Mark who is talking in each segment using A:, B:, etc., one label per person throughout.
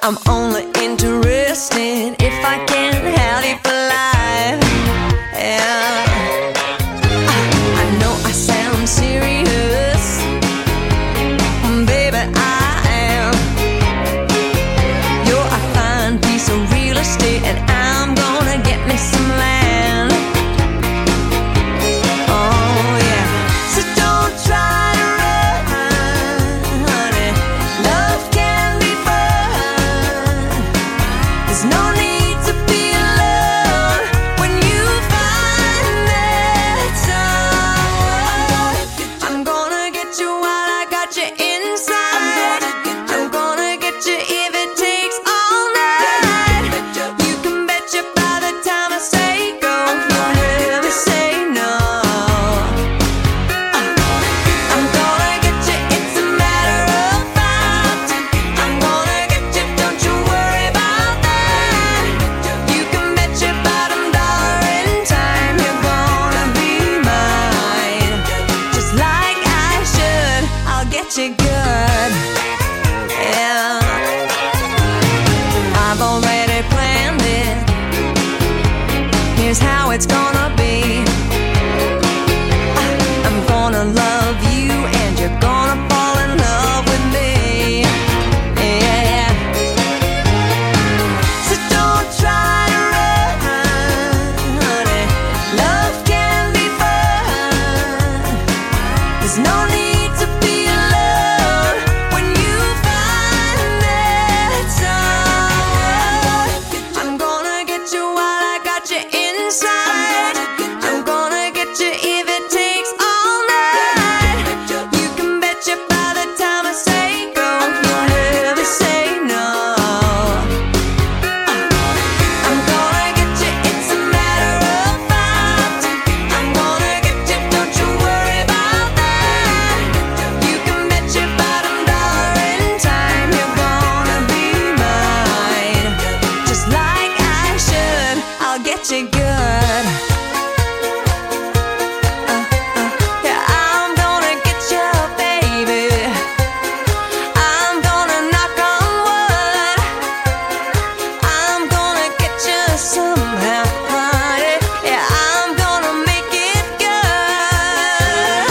A: I'm only interested if I can have you for life. Yeah. I know I sound serious, baby, I am. You're a fine piece of real estate, and I'm gonna get me some land. Oh yeah, so don't try to run, honey. Love can be fun. There's no need to be alone when you find that someone. I'm gonna get you while I got you inside. I'm gonna get you if it takes all night. You can bet you by the time I say go, you'll never say no. I'm gonna get you, it's a matter of fact. I'm gonna get you, don't you worry about that. You can bet your bottom dollar in time you're gonna be mine. Just like I should, I'll get you good. Yeah, I've already planned it. Here's how it's gonna be. I'm gonna love you and you're gonna fall in love with me. Yeah. So don't try to run, honey. Love can be fun. There's no need to be alone when you find that someone. I'm gonna get you while I got you inside. I'm gonna get you if it takes all night. You can bet you by the time I say go, you'll never say no. I'm gonna get you, it's a matter of fact. I'm gonna get you, don't you worry about that. You can bet your bottom dollar in time you're gonna be mine. Just like I should, I'll get you good. Yeah, I'm gonna get you, baby. I'm gonna knock on wood. I'm gonna get you somehow, honey. Yeah, I'm gonna make it good.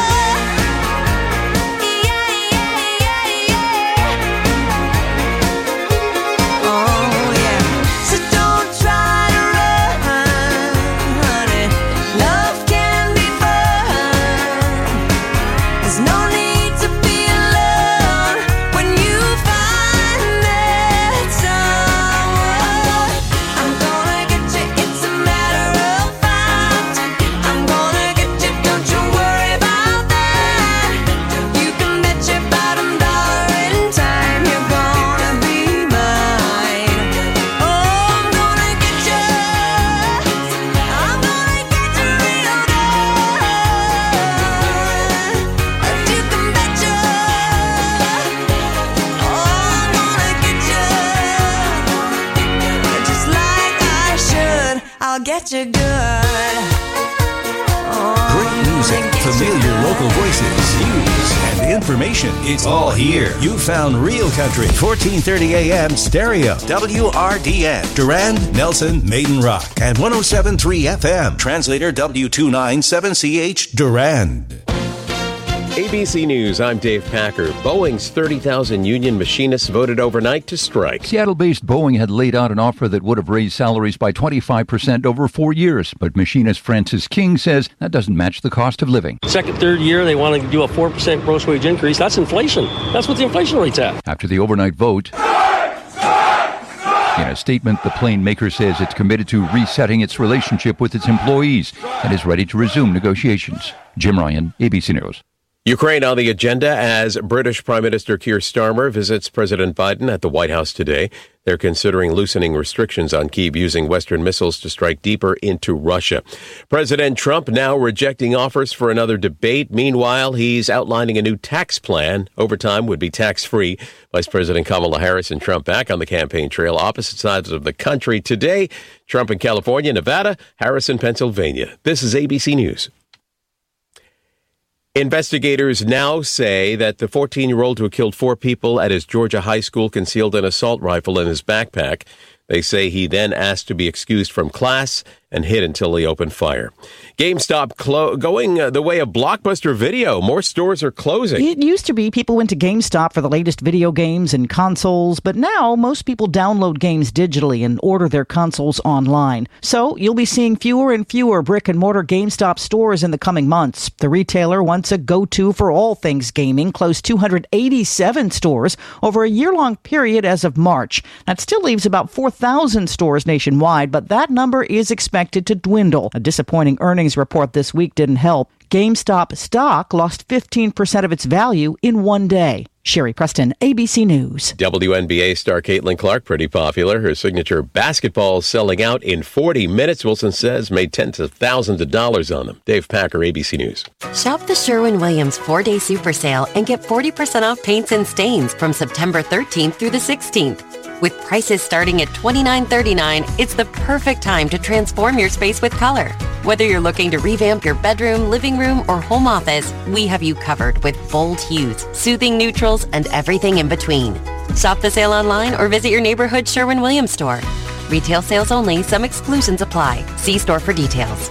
A: Yeah. Oh yeah. So don't try to run, honey. Love can be fun. There's no need to be alone when you find that someone. I'm gonna get you, it's a matter of fact. I'm gonna get you, don't you worry about that. You can bet your bottom dollar in time you're gonna be mine. Oh, I'm gonna get you, I'm gonna get you real good. You can bet you, oh, I'm gonna get you, just like I should, I'll get you good.
B: Great music, familiar local voices, news, and information. It's all here. You found Real Country, 1430 AM stereo, WRDN, Durand, Nelson, Maiden Rock, and 107.3 FM, translator W297CH, Durand.
C: ABC News, I'm Dave Packer. Boeing's 30,000 union machinists voted overnight to strike.
D: Seattle-based Boeing had laid out an offer that would have raised salaries by 25% over 4 years, but machinist Francis King says that doesn't match the cost of living.
E: Second, third year, they want to do a 4% gross wage increase. That's inflation. That's what the inflation rate's at.
D: After the overnight vote, in a statement, the plane maker says it's committed to resetting its relationship with its employees and is ready to resume negotiations. Jim Ryan, ABC News.
C: Ukraine on the agenda as British Prime Minister Keir Starmer visits President Biden at the White House today. They're considering loosening restrictions on Kyiv using Western missiles to strike deeper into Russia. President Trump now rejecting offers for another debate. Meanwhile, he's outlining a new tax plan. Overtime would be tax-free. Vice President Kamala Harris and Trump back on the campaign trail, opposite sides of the country. Today, Trump in California, Nevada, Harris in Pennsylvania. This is ABC News. Investigators now say that the 14-year-old who killed 4 people at his Georgia high school concealed an assault rifle in his backpack. They say he then asked to be excused from class and hid until he opened fire. GameStop going the way of Blockbuster Video. More stores are closing.
F: It used to be people went to GameStop for the latest video games and consoles, but now most people download games digitally and order their consoles online. So you'll be seeing fewer and fewer brick-and-mortar GameStop stores in the coming months. The retailer, once a go-to for all things gaming, closed 287 stores over a year-long period as of March. That still leaves about 4,000 stores nationwide, but that number is expected to dwindle. A disappointing earnings report this week didn't help. GameStop stock lost 15% of its value in one day. Sherry Preston, ABC News.
C: WNBA star Caitlin Clark, pretty popular. Her signature basketball selling out in 40 minutes, Wilson says, made tens of thousands of dollars on them. Dave Packer, ABC News.
G: Shop the Sherwin-Williams 4-day super sale and get 40% off paints and stains from September 13th through the 16th. With prices starting at $29.39, it's the perfect time to transform your space with color. Whether you're looking to revamp your bedroom, living room, or home office, we have you covered with bold hues, soothing neutrals, and everything in between. Shop the sale online or visit your neighborhood Sherwin-Williams store. Retail sales only. Some exclusions apply. See store for details.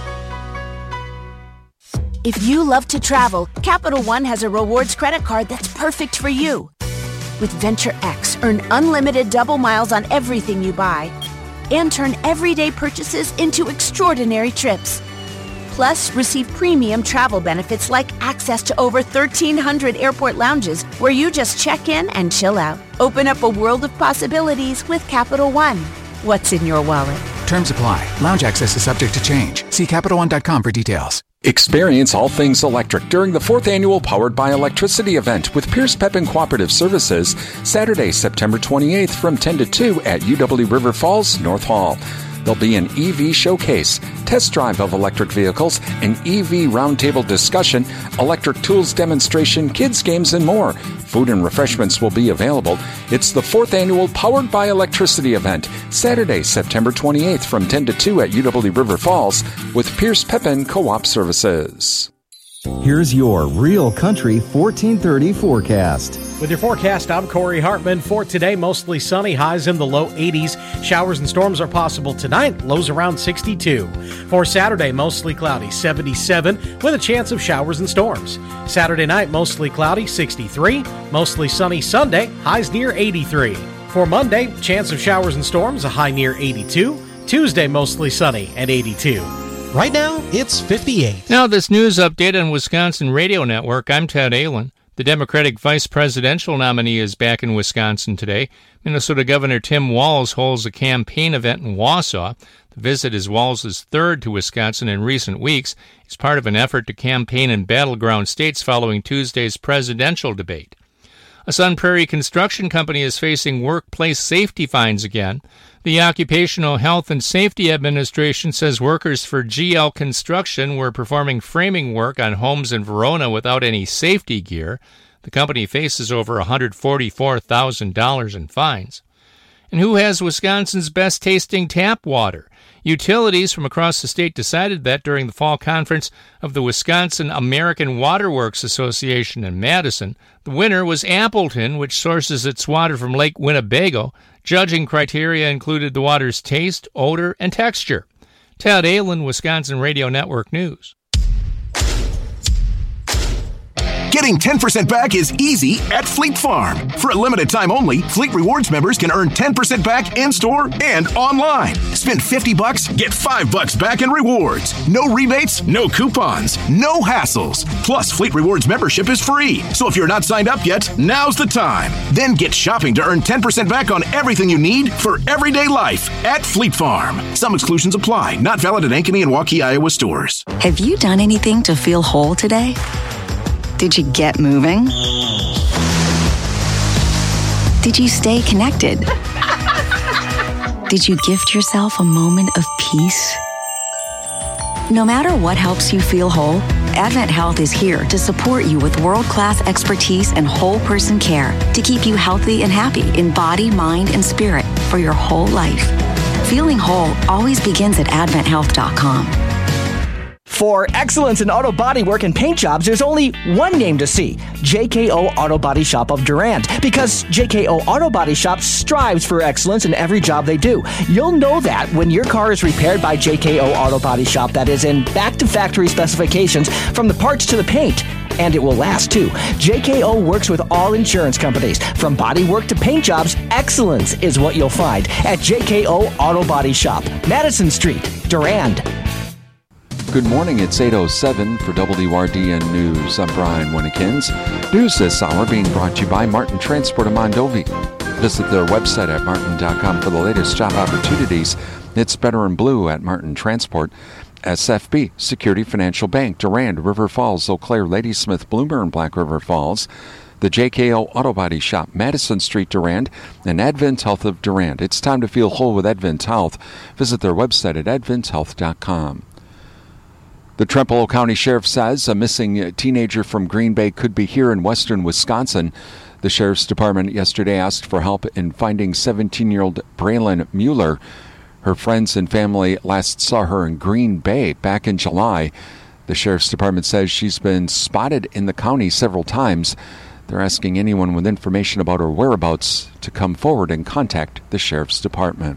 H: If you love to travel, Capital One has a rewards credit card that's perfect for you. With Venture X, earn unlimited double miles on everything you buy and turn everyday purchases into extraordinary trips. Plus, receive premium travel benefits like access to over 1,300 airport lounges where you just check in and chill out. Open up a world of possibilities with Capital One. What's in your wallet?
I: Terms apply. Lounge access is subject to change. See CapitalOne.com for details.
J: Experience all things electric during the 4th annual Powered by Electricity event with Pierce Pepin Cooperative Services, Saturday, September 28th from 10 to 2 at UW River Falls, North Hall. There'll be an EV showcase, test drive of electric vehicles, an EV roundtable discussion, electric tools demonstration, kids games, and more. Food and refreshments will be available. It's the 4th annual Powered by Electricity event, Saturday, September 28th from 10 to 2 at UW River Falls with Pierce Pepin Co-op Services.
K: Here's your Real Country 1430 forecast.
L: With your forecast, I'm Corey Hartman. For today, mostly sunny, highs in the low 80s. Showers and storms are possible tonight, lows around 62. For Saturday, mostly cloudy, 77, with a chance of showers and storms. Saturday night, mostly cloudy, 63. Mostly sunny Sunday, highs near 83. For Monday, chance of showers and storms, a high near 82. Tuesday, mostly sunny at 82. Right now, it's 58.
M: Now, this news update on Wisconsin Radio Network. I'm Ted Allen. The Democratic vice presidential nominee is back in Wisconsin today. Minnesota Governor Tim Walz holds a campaign event in Wausau. The visit is Walz's third to Wisconsin in recent weeks. It's part of an effort to campaign in battleground states following Tuesday's presidential debate. A Sun Prairie construction company is facing workplace safety fines again. The Occupational Health and Safety Administration says workers for GL Construction were performing framing work on homes in Verona without any safety gear. The company faces over $144,000 in fines. And who has Wisconsin's best tasting tap water? Utilities from across the state decided that during the fall conference of the Wisconsin American Water Works Association in Madison. The winner was Appleton, which sources its water from Lake Winnebago. Judging criteria included the water's taste, odor, and texture. Ted Allen, Wisconsin Radio Network News.
N: Getting 10% back is easy at Fleet Farm. For a limited time only, Fleet Rewards members can earn 10% back in-store and online. Spend $50, get $5 back in rewards. No rebates, no coupons, no hassles. Plus, Fleet Rewards membership is free. So if you're not signed up yet, now's the time. Then get shopping to earn 10% back on everything you need for everyday life at Fleet Farm. Some exclusions apply. Not valid at Ankeny and Waukee, Iowa stores.
O: Have you done anything to feel whole today? Did you get moving? Did you stay connected? Did you gift yourself a moment of peace? No matter what helps you feel whole, Advent Health is here to support you with world-class expertise and whole person care to keep you healthy and happy in body, mind, and spirit for your whole life. Feeling whole always begins at AdventHealth.com.
P: For excellence in auto body work and paint jobs, there's only one name to see: JKO Auto Body Shop of Durand. Because JKO Auto Body Shop strives for excellence in every job they do. You'll know that when your car is repaired by JKO Auto Body Shop, that is in back-to-factory specifications from the parts to the paint. And it will last, too. JKO works with all insurance companies. From body work to paint jobs, excellence is what you'll find at JKO Auto Body Shop, Madison Street, Durand.
J: Good morning, it's 8:07 for WRDN News. I'm Brian Winnekins. News this hour being brought to you by Martin Transport of Mondovi. Visit their website at martin.com for the latest job opportunities. It's Better in Blue at Martin Transport. SFB, Security Financial Bank, Durand, River Falls, Eau Claire, Ladysmith, Bloomer, and Black River Falls. The JKO Auto Body Shop, Madison Street, Durand, and Advent Health of Durand. It's time to feel whole with Advent Health. Visit their website at adventhealth.com. The Trempealeau County Sheriff says a missing teenager from Green Bay could be here in western Wisconsin. The Sheriff's Department yesterday asked for help in finding 17-year-old Braylon Mueller. Her friends and family last saw her in Green Bay back in July. The Sheriff's Department says she's been spotted in the county several times. They're asking anyone with information about her whereabouts to come forward and contact the Sheriff's Department.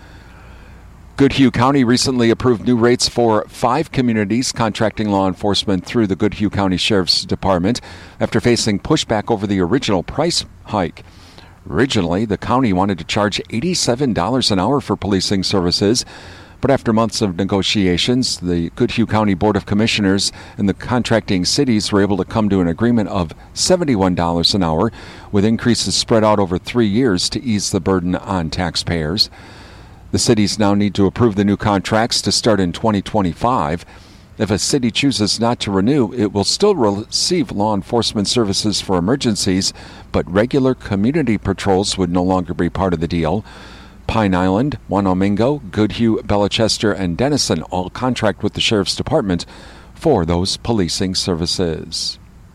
J: Goodhue County recently approved new rates for 5 communities contracting law enforcement through the Goodhue County Sheriff's Department after facing pushback over the original price hike. Originally, the county wanted to charge $87 an hour for policing services, but after months of negotiations, the Goodhue County Board of Commissioners and the contracting cities were able to come to an agreement of $71 an hour, with increases spread out over 3 years to ease the burden on taxpayers. The cities now need to approve the new contracts to start in 2025. If a city chooses not to renew, it will still receive law enforcement services for emergencies, but regular community patrols would no longer be part of the deal. Pine Island, Wanamingo, Goodhue, Bellichester, and Denison all contract with the Sheriff's Department for those policing services.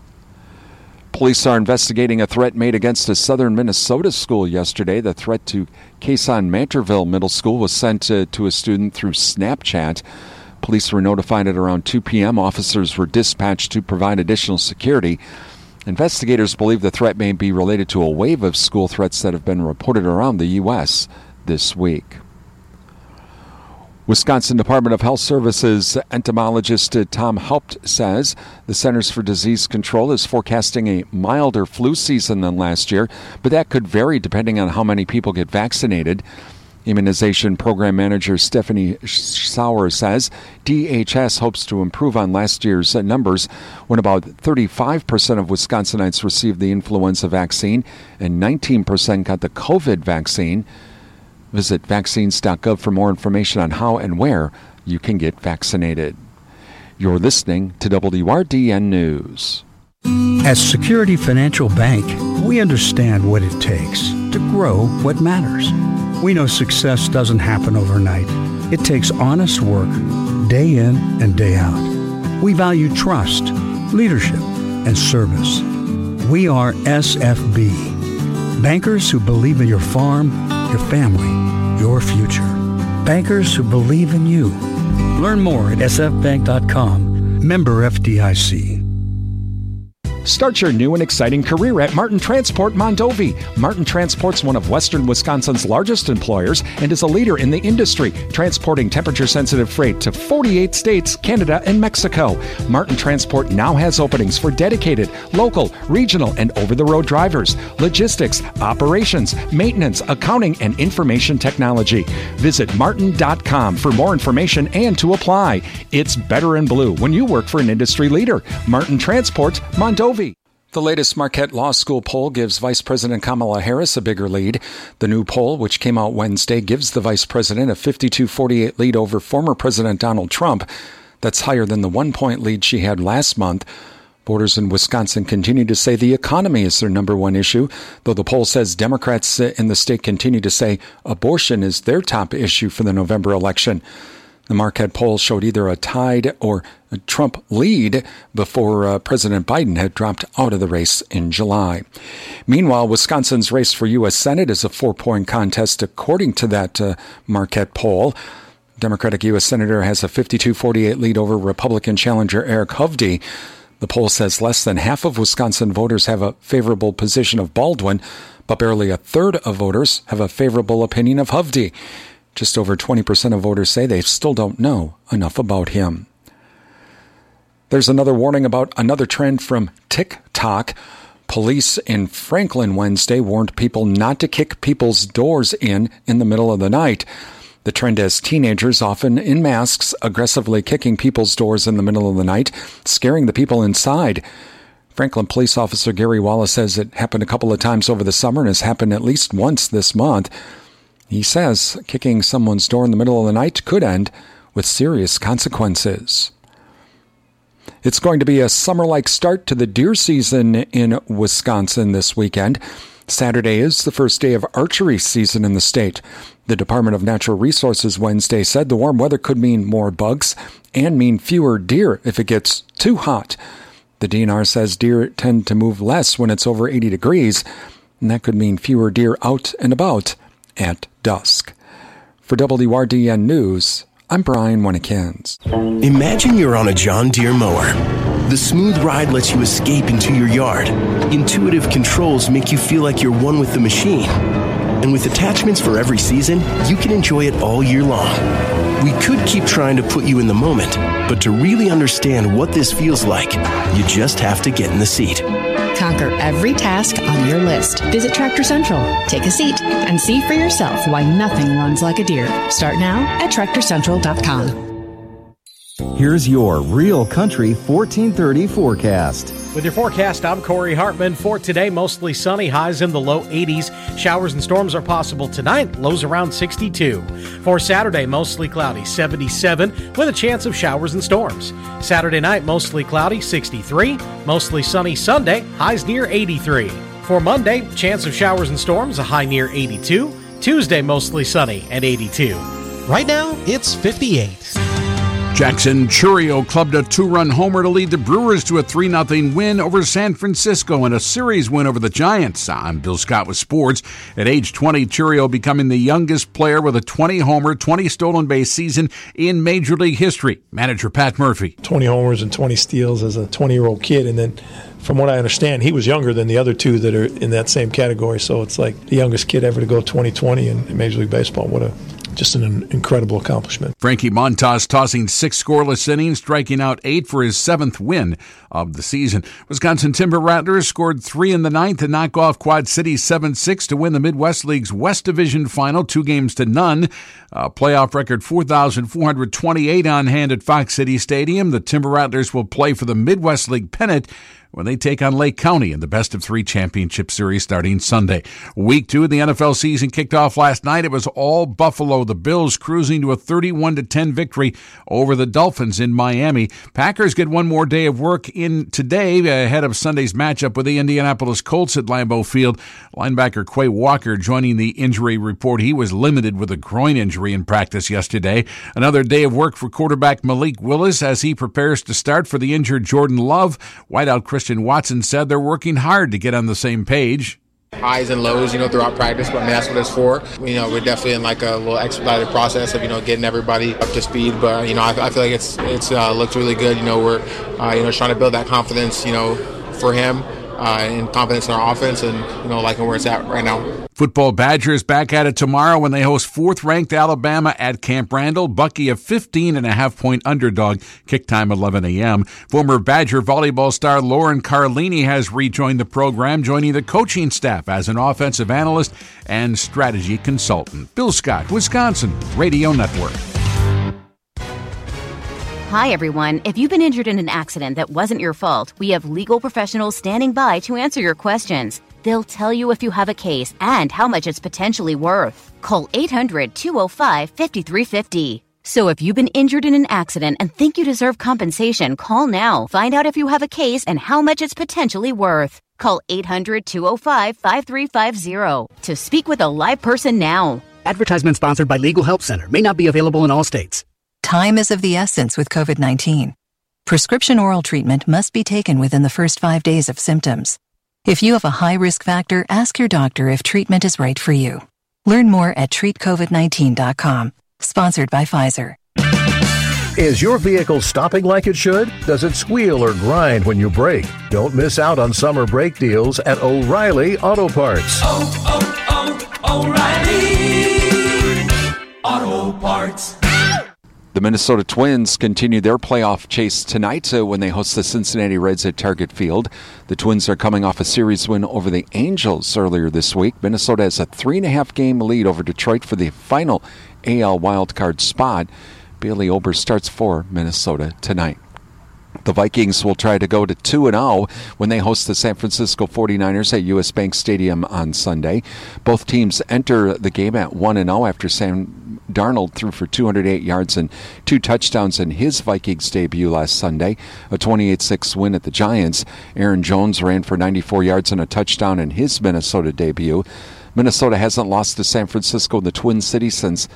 J: Police are investigating a threat made against a southern Minnesota school yesterday. The threat to Quezon-Mantorville Middle School was sent to a student through Snapchat. Police were notified at around 2 p.m. Officers were dispatched to provide additional security. Investigators believe the threat may be related to a wave of school threats that have been reported around the U.S. this week. Wisconsin Department of Health Services entomologist Tom Haupt says the Centers for Disease Control is forecasting a milder flu season than last year, but that could vary depending on how many people get vaccinated. Immunization Program Manager Stephanie Sauer says DHS hopes to improve on last year's numbers when about 35% of Wisconsinites received the influenza vaccine and 19% got the COVID vaccine. Visit vaccines.gov for more information on how and where you can get vaccinated. You're listening to WRDN News.
Q: At Security Financial Bank, we understand what it takes to grow what matters. We know success doesn't happen overnight. It takes honest work, day in and day out. We value trust, leadership, and service. We are SFB, bankers who believe in your farm, your family, your future. Bankers who believe in you. Learn more at sfbank.com. Member FDIC.
R: Start your new and exciting career at Martin Transport Mondovi. Martin Transport's one of western Wisconsin's largest employers and is a leader in the industry, transporting temperature-sensitive freight to 48 states, Canada, and Mexico. Martin Transport now has openings for dedicated, local, regional, and over-the-road drivers, logistics, operations, maintenance, accounting, and information technology. Visit martin.com for more information and to apply. It's better in blue when you work for an industry leader. Martin Transport Mondovi.
J: The latest Marquette Law School poll gives Vice President Kamala Harris a bigger lead. The new poll, which came out Wednesday, gives the Vice President a 52-48 lead over former President Donald Trump. That's higher than the 1-point lead she had last month. Voters in Wisconsin continue to say the economy is their number one issue, though the poll says Democrats in the state continue to say abortion is their top issue for the November election. The Marquette poll showed either a tied or a Trump lead before President Biden had dropped out of the race in July. Meanwhile, Wisconsin's race for U.S. Senate is a 4-point contest according to that Marquette poll.
R: Democratic U.S. Senator has a 52-48 lead over Republican challenger Eric Hovde. The poll says less than half of Wisconsin voters have a favorable position of Baldwin, but barely a third of voters have a favorable opinion of Hovde. Just over 20% of voters say they still don't know enough about him. There's another warning about another trend from TikTok. Police in Franklin Wednesday warned people not to kick people's doors in the middle of the night. The trend has teenagers, often in masks, aggressively kicking people's doors in the middle of the night, scaring the people inside. Franklin police officer Gary Wallace says it happened a couple of times over the summer and has happened at least once this month. He says kicking someone's door in the middle of the night could end with serious consequences. It's going to be a summer-like start to the deer season in Wisconsin this weekend. Saturday is the first day of archery season in the state. The Department of Natural Resources Wednesday said the warm weather could mean more bugs and mean fewer deer if it gets too hot. The DNR says deer tend to move less when it's over 80 degrees, and that could mean fewer deer out and about at dusk. For WRDN News, I'm Brian Winnikins.
S: Imagine you're on a John Deere mower. The smooth ride lets you escape into your yard. Intuitive controls make you feel like you're one with the machine. And with attachments for every season, you can enjoy it all year long. We could keep trying to put you in the moment, but to really understand what this feels like, you just have to get in the seat.
T: Conquer every task on your list. Visit Tractor Central. Take a seat and see for yourself why nothing runs like a deer. Start now at TractorCentral.com.
K: Here's your Real Country 1430 forecast.
L: With your forecast, I'm Corey Hartman. For today, mostly sunny, highs in the low 80s. Showers and storms are possible tonight, lows around 62. For Saturday, mostly cloudy, 77, with a chance of showers and storms. Saturday night, mostly cloudy, 63. Mostly sunny Sunday, highs near 83. For Monday, chance of showers and storms, a high near 82. Tuesday, mostly sunny at 82. Right now, it's 58.
U: Jackson Chourio clubbed a two-run homer to lead the Brewers to a 3-0 win over San Francisco and a series win over the Giants. I'm Bill Scott with sports. At age 20, Chourio becoming the youngest player with a 20-homer, 20 stolen base season in Major League history. Manager Pat Murphy.
V: 20 homers and 20 steals as a 20-year-old kid, and then from what I understand, he was younger than the other two that are in that same category, so it's like the youngest kid ever to go 20-20 in Major League Baseball. Just an incredible accomplishment.
U: Frankie Montas tossing 6 scoreless innings, striking out 8 for his 7th win of the season. Wisconsin Timber Rattlers scored 3 in the 9th to knock off Quad City 7-6 to win the Midwest League's West Division final, 2-0. Playoff record 4,428 on hand at Fox City Stadium. The Timber Rattlers will play for the Midwest League pennant when they take on Lake County in the best-of-3 championship series starting Sunday. Week 2 of the NFL season kicked off last night. It was all Buffalo. The Bills cruising to a 31-10 victory over the Dolphins in Miami. Packers get one more day of work in today ahead of Sunday's matchup with the Indianapolis Colts at Lambeau Field. Linebacker Quay Walker joining the injury report. He was limited with a groin injury in practice yesterday. Another day of work for quarterback Malik Willis as he prepares to start for the injured Jordan Love. Wideout Christian Watson said they're working hard to get on the same page.
W: Highs and lows, throughout practice, but that's what it's for. We're definitely in like a little expedited process of, getting everybody up to speed. But, I feel like it's looked really good. We're, trying to build that confidence, for him and confidence in our offense and, liking where it's at right now.
U: Football Badgers back at it tomorrow when they host 4th-ranked Alabama at Camp Randall. Bucky a 15.5-point underdog. Kick time 11 a.m. Former Badger volleyball star Lauren Carlini has rejoined the program, joining the coaching staff as an offensive analyst and strategy consultant. Bill Scott, Wisconsin Radio Network.
X: Hi, everyone. If you've been injured in an accident that wasn't your fault, we have legal professionals standing by to answer your questions. They'll tell you if you have a case and how much it's potentially worth. Call 800-205-5350. So if you've been injured in an accident and think you deserve compensation, call now. Find out if you have a case and how much it's potentially worth. Call 800-205-5350 to speak with a live person now.
Y: Advertisement sponsored by Legal Help Center. May not be available in all states.
Z: Time is of the essence with COVID-19. Prescription oral treatment must be taken within the first 5 days of symptoms. If you have a high risk factor, ask your doctor if treatment is right for you. Learn more at treatcovid19.com. Sponsored by Pfizer.
A: Is your vehicle stopping like it should? Does it squeal or grind when you brake? Don't miss out on summer brake deals at O'Reilly Auto Parts.
B: O'Reilly Auto Parts.
J: The Minnesota Twins continue their playoff chase tonight when they host the Cincinnati Reds at Target Field. The Twins are coming off a series win over the Angels earlier this week. Minnesota has a 3.5-game lead over Detroit for the final AL wildcard spot. Bailey Ober starts for Minnesota tonight. The Vikings will try to go to 2-0 when they host the San Francisco 49ers at U.S. Bank Stadium on Sunday. Both teams enter the game at 1-0 after Sam Darnold threw for 208 yards and 2 touchdowns in his Vikings debut last Sunday, a 28-6 win at the Giants. Aaron Jones ran for 94 yards and a touchdown in his Minnesota debut. Minnesota hasn't lost to San Francisco in the Twin Cities since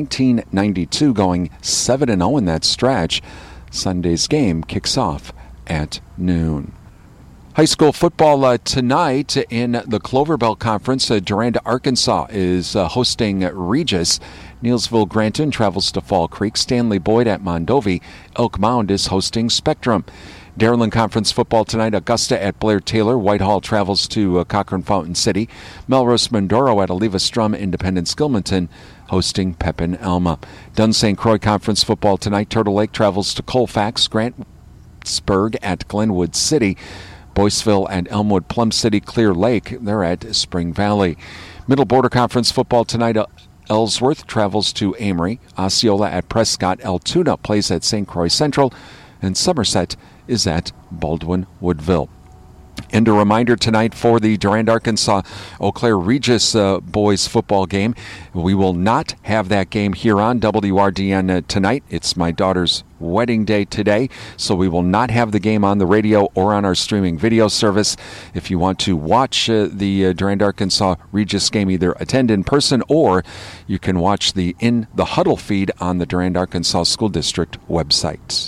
J: 1992, going 7-0 in that stretch. Sunday's game kicks off at noon. High school football tonight in the Clover Belt Conference. Durand, Arkansas is hosting Regis. Neelsville Granton travels to Fall Creek. Stanley Boyd at Mondovi. Elk Mound is hosting Spectrum. Dairyland Conference football tonight. Augusta at Blair Taylor. Whitehall travels to Cochrane Fountain City. Melrose Mindoro at Oliva Strum. Independence Gilmanton hosting Pepin Alma. Dunn St. Croix Conference football tonight. Turtle Lake travels to Colfax. Grantsburg at Glenwood City. Boyceville and Elmwood, Plum City, Clear Lake, they're at Spring Valley. Middle Border Conference football tonight. Ellsworth travels to Amory. Osceola at Prescott. Altoona plays at St. Croix Central. And Somerset is at Baldwin Woodville. And a reminder tonight for the Durand, Arkansas Eau Claire Regis boys football game. We will not have that game here on WRDN tonight. It's my daughter's wedding day today, so we will not have the game on the radio or on our streaming video service. If you want to watch the Durand, Arkansas Regis game, either attend in person or you can watch the In the Huddle feed on the Durand, Arkansas School District website.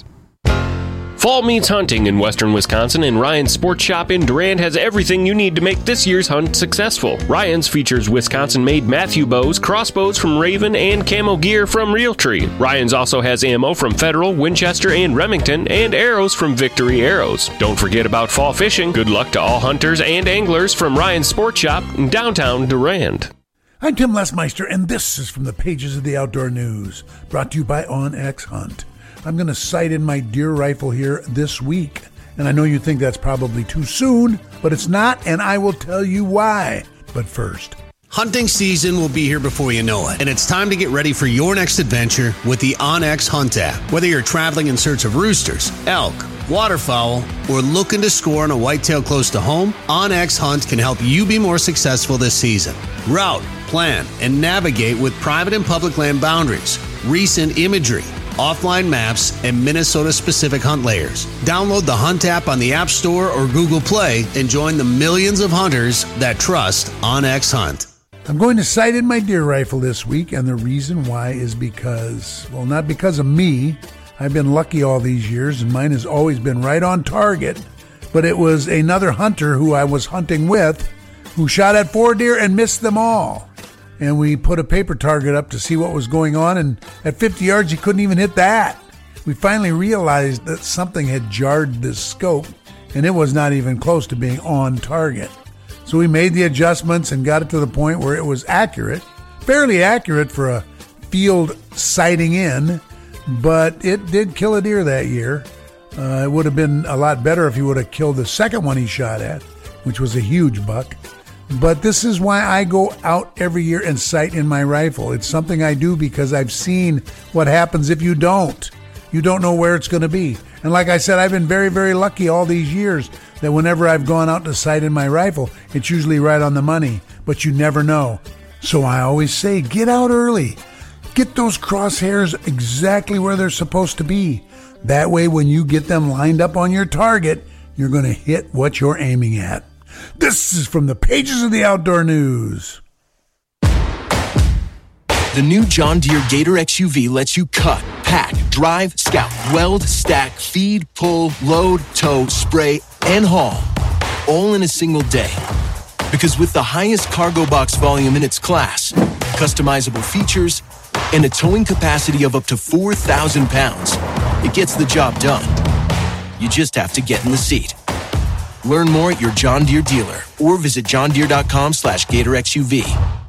C: Fall meets hunting in western Wisconsin, and Ryan's Sports Shop in Durand has everything you need to make this year's hunt successful. Ryan's features Wisconsin-made Matthew bows, crossbows from Raven, and camo gear from Realtree. Ryan's also has ammo from Federal, Winchester, and Remington, and arrows from Victory Arrows. Don't forget about fall fishing. Good luck to all hunters and anglers from Ryan's Sports Shop in downtown Durand.
D: I'm Tim Lesmeister, and this is from the pages of the Outdoor News, brought to you by OnX Hunt. I'm going to sight in my deer rifle here this week. And I know you think that's probably too soon, but it's not, and I will tell you why. But first,
E: hunting season will be here before you know it, and it's time to get ready for your next adventure with the OnX Hunt app. Whether you're traveling in search of roosters, elk, waterfowl, or looking to score on a whitetail close to home, OnX Hunt can help you be more successful this season. Route, plan, and navigate with private and public land boundaries, recent imagery, offline maps, and Minnesota-specific hunt layers. Download the Hunt app on the App Store or Google Play and join the millions of hunters that trust OnX Hunt.
D: I'm going to sight in my deer rifle this week, and the reason why is because, well, not because of me. I've been lucky all these years, and mine has always been right on target. But it was another hunter who I was hunting with who shot at 4 deer and missed them all. And we put a paper target up to see what was going on, and at 50 yards, he couldn't even hit that. We finally realized that something had jarred the scope, and it was not even close to being on target. So we made the adjustments and got it to the point where it was accurate, fairly accurate for a field sighting in, but it did kill a deer that year. It would have been a lot better if he would have killed the second one he shot at, which was a huge buck. But this is why I go out every year and sight in my rifle. It's something I do because I've seen what happens if you don't. You don't know where it's going to be. And like I said, I've been very, very lucky all these years that whenever I've gone out to sight in my rifle, it's usually right on the money. But you never know. So I always say, get out early. Get those crosshairs exactly where they're supposed to be. That way, when you get them lined up on your target, you're going to hit what you're aiming at. This is from the pages of the Outdoor News.
F: The new John Deere Gator XUV lets you cut, pack, drive, scout, weld, stack, feed, pull, load, tow, spray, and haul, all in a single day. Because with the highest cargo box volume in its class, customizable features,
S: and a towing capacity of up to 4,000 pounds. It gets the job done. You just have to get in the seat. Learn more at your John Deere dealer or visit johndeere.com/GatorXUV.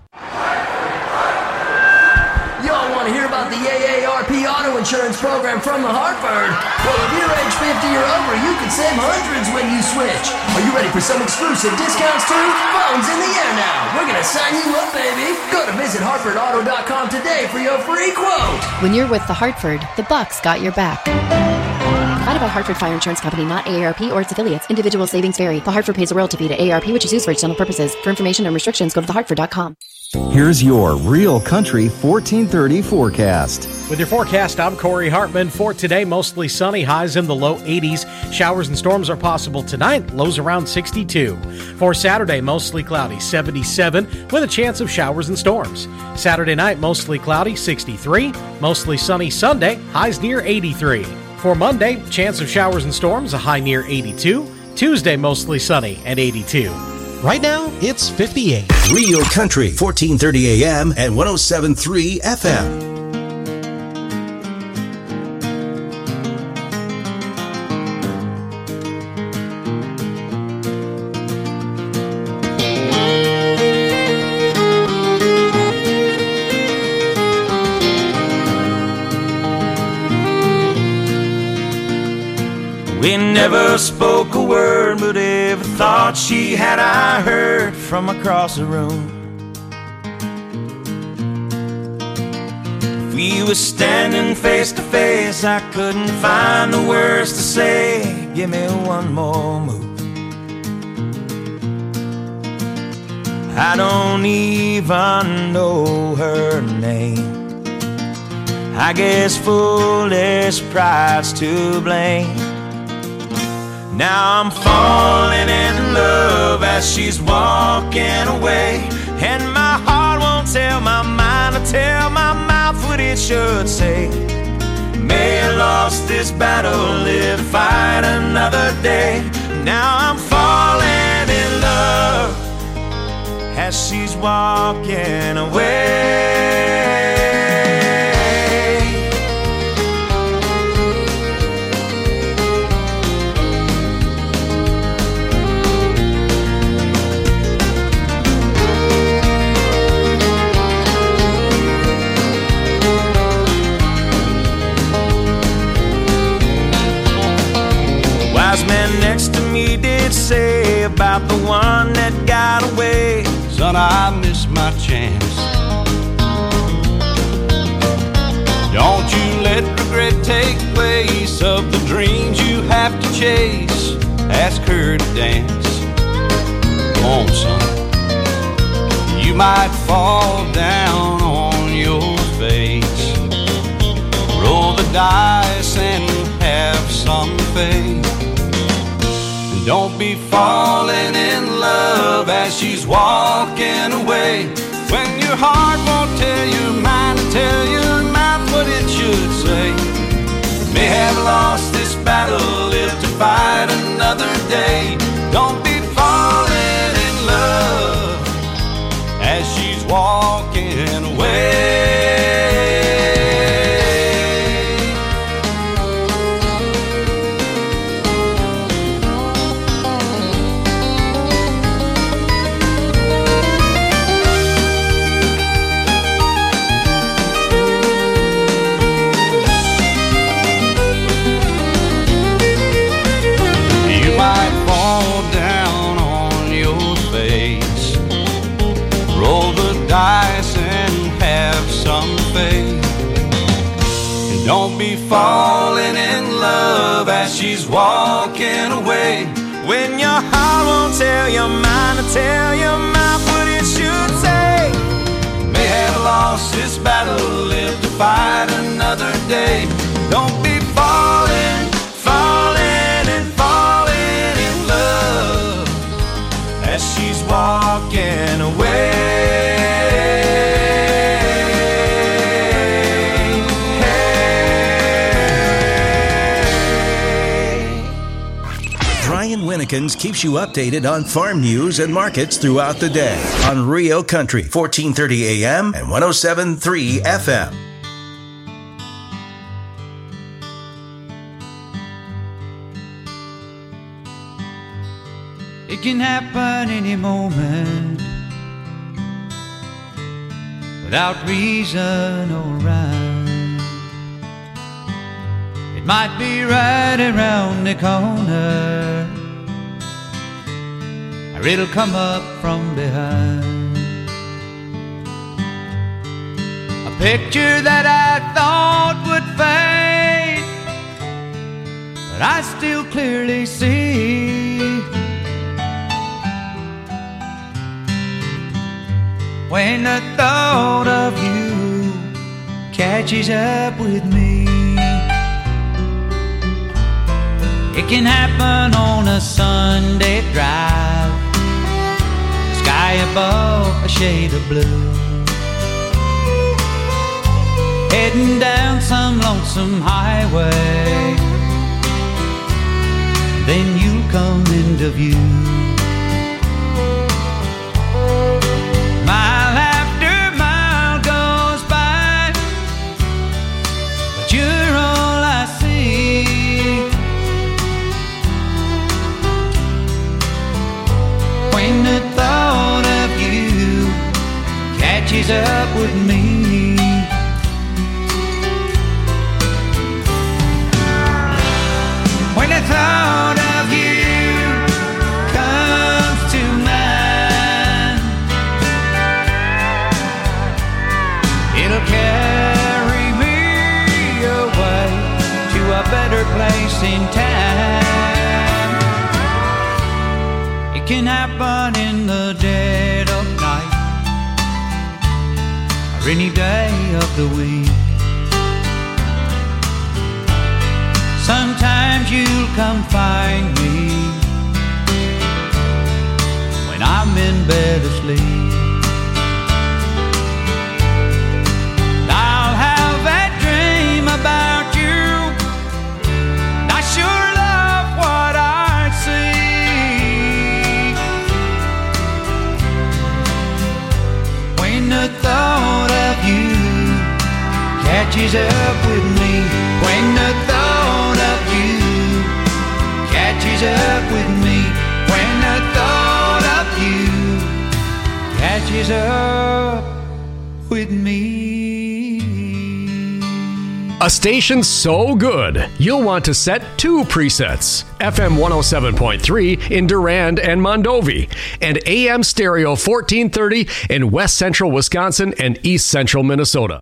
G: Y'all want to hear about the AARP auto insurance program from the Hartford? Well, if you're age 50 or over, you can save hundreds when you switch. Are you ready for some exclusive discounts too? Phone's in the air now. We're going to sign you up, baby. Go to visithartfordauto.com today for your free quote.
T: When you're with the Hartford, the Bucks got your back. Provided by Hartford Fire Insurance Company, not AARP or its affiliates. Individual savings vary. The Hartford pays a royalty fee to AARP, which is used for external purposes. For information and restrictions, go to thehartford.com.
K: Here's your Real Country 1430 forecast.
L: With your forecast, I'm Corey Hartman. For today, mostly sunny, highs in the low 80s. Showers and storms are possible tonight, lows around 62. For Saturday, mostly cloudy, 77, with a chance of showers and storms. Saturday night, mostly cloudy, 63. Mostly sunny Sunday, highs near 83. For Monday, chance of showers and storms, a high near 82. Tuesday, mostly sunny at 82. Right now, it's 58.
H: Real Country, 1430 AM and 107.3 FM.
B: We never spoke a word, but every thought she had I heard from across the room. If we were standing face to face, I couldn't find the words to say. Give me one more move. I don't even know her name. I guess foolish pride's to blame. Now I'm falling in love as she's walking away, and my heart won't tell my mind or tell my mouth what it should say. May have lost this battle, live to fight another day. Now I'm falling in love as she's walking away. Man next to me did say about the one that got away.
I: Son, I missed my chance. Don't you let regret take place of the dreams you have to chase. Ask her to dance. Come on, son. You might fall down on your face. Roll the dice and have some faith. Don't be falling in love as she's walking away, when your heart won't tell your mind and tell your mouth what it should say. May have lost this battle, live to fight another day. Don't be falling in love as she's walking away. Don't be falling in love as she's walking away, when your heart won't tell your mind to tell your mouth what it should say. May have lost this battle, live to fight another day. Don't be falling, falling and falling in love as she's walking away.
H: Winnikins keeps you updated on farm news and markets throughout the day on Rio Country, 1430 AM and 107.3 FM.
M: can happen any moment without reason or rhyme. It might be right around the corner, or it'll come up from behind. A picture that I thought would fade, but I still clearly see when the thought of you catches up with me. It can happen on a Sunday drive, sky above a shade of blue, heading down some lonesome highway, then you'll come into view. Mile after mile goes by, but you're all I see. When the thought of you catches up with me, when the thought of you comes to mind, it'll carry me away to a better place in time. It can happen in the dead of night, or any day of the week. Sometimes you'll come find me when I'm in bed asleep. I'll have that dream about you, I sure love what I see. When the thought of you catches up with me, when the thought of you catches up with me, when the thought of you catches up with me.
N: A station so good, you'll want to set 2 presets. FM 107.3 in Durand and Mondovi, and AM stereo 1430 in West Central Wisconsin and East Central Minnesota.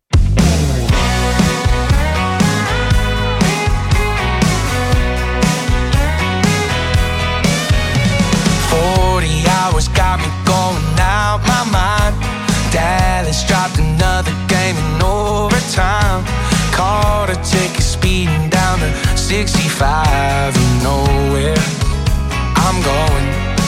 B: 40 hours got me going out my mind. Dallas dropped another game in overtime. Caught a ticket speeding down to 65. You know where I'm going.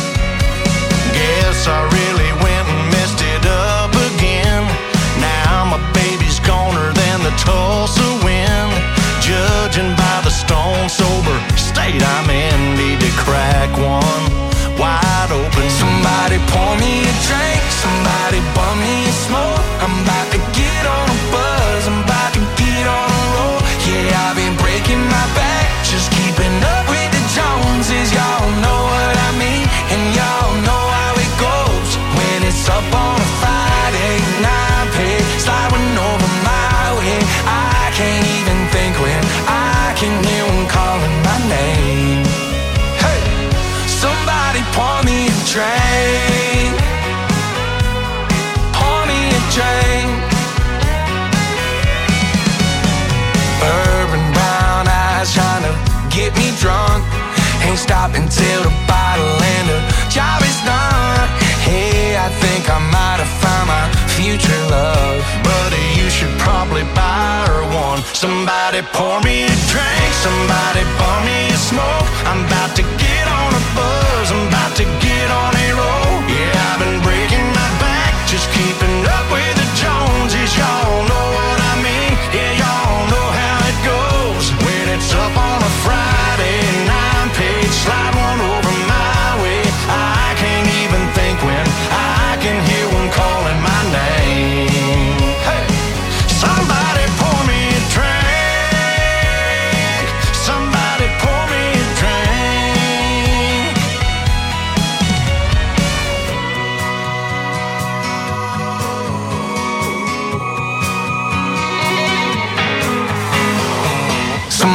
B: Guess I really went and messed it up again. Now my baby's goner than the Tulsa wind. Judging by the stone sober state I'm in, need to crack one wide open. Somebody pour me a drink, somebody bum me a smoke. I'm about to get on a buzz, I'm about to get on a roll. Yeah, I've been breaking my back, just keeping up with the Joneses. Y'all know what I mean, and y'all know how it goes. When it's up on a Friday night, pay sliding over my way. I can't even think when I can hear one calling my name. Hey, somebody pour me a drink, pour me a drink. Bourbon brown eyes trying to get me drunk. Ain't stopping till the bottle and the job is done. Hey, I think I might have found my future love. Buddy, you should probably buy her one. Somebody pour me a drink, somebody pour me a smoke. I'm about to get on a buzz, I'm about to get on a roll. Yeah, I've been breaking my back, just keeping up with the Joneses. Y'all know what I mean, yeah, y'all know how it goes. When it's up on a Friday night, page slide one over my way. I can't even think when I can hear one calling my name. Hey, somebody pour me a drink, somebody